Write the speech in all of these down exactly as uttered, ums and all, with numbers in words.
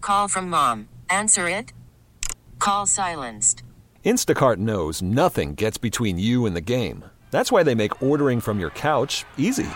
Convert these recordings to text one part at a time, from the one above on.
call from mom. Answer it. Call silenced. Instacart knows nothing gets between you and the game. That's why they make ordering from your couch easy.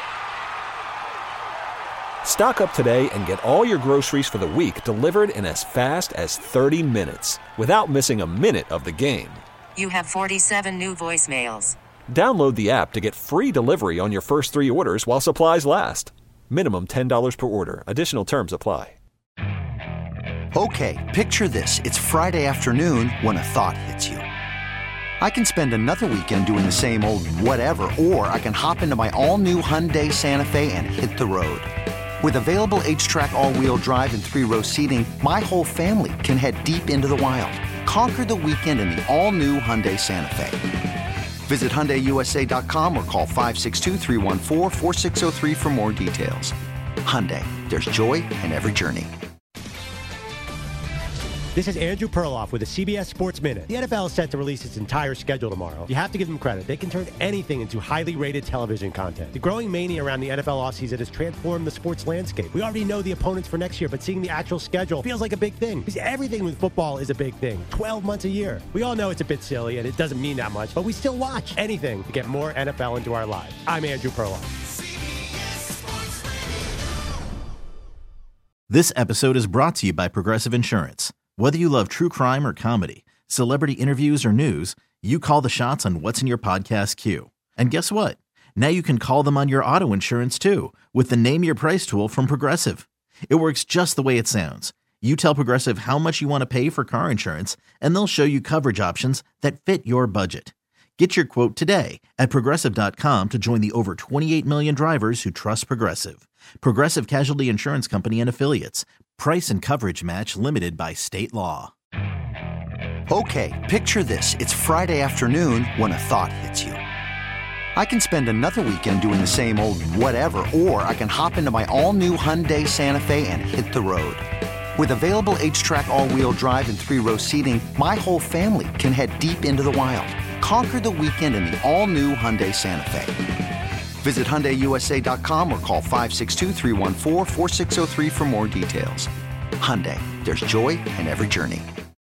Stock up today and get all your groceries for the week delivered in as fast as thirty minutes without missing a minute of the game. You have forty-seven new voicemails. Download the app to get free delivery on your first three orders while supplies last. Minimum ten dollars per order. Additional terms apply. Okay, picture this. It's Friday afternoon when a thought hits you. I can spend another weekend doing the same old whatever, or I can hop into my all-new Hyundai Santa Fe and hit the road. With available H-Track all-wheel drive and three-row seating, my whole family can head deep into the wild. Conquer the weekend in the all-new Hyundai Santa Fe. Visit Hyundai U S A dot com or call five six two, three one four, four six zero three for more details. Hyundai, there's joy in every journey. This is Andrew Perloff with the C B S Sports Minute. The N F L is set to release its entire schedule tomorrow. You have to give them credit. They can turn anything into highly rated television content. The growing mania around the N F L offseason has transformed the sports landscape. We already know the opponents for next year, but seeing the actual schedule feels like a big thing. Because everything with football is a big thing. twelve months a year. We all know it's a bit silly and it doesn't mean that much, but we still watch anything to get more N F L into our lives. I'm Andrew Perloff. This episode is brought to you by Progressive Insurance. Whether you love true crime or comedy, celebrity interviews or news, you call the shots on what's in your podcast queue. And guess what? Now you can call them on your auto insurance too with the Name Your Price tool from Progressive. It works just the way it sounds. You tell Progressive how much you want to pay for car insurance, and they'll show you coverage options that fit your budget. Get your quote today at Progressive dot com to join the over twenty-eight million drivers who trust Progressive. Progressive Casualty Insurance Company and Affiliates. Price and coverage match limited by state law. Okay, picture this. It's Friday afternoon when a thought hits you. I can spend another weekend doing the same old whatever, or I can hop into my all-new Hyundai Santa Fe and hit the road. With available H-Track all-wheel drive and three-row seating, my whole family can head deep into the wild. Conquer the weekend in the all-new Hyundai Santa Fe. Visit Hyundai U S A dot com or call five six two, three one four, four six zero three for more details. Hyundai, there's joy in every journey.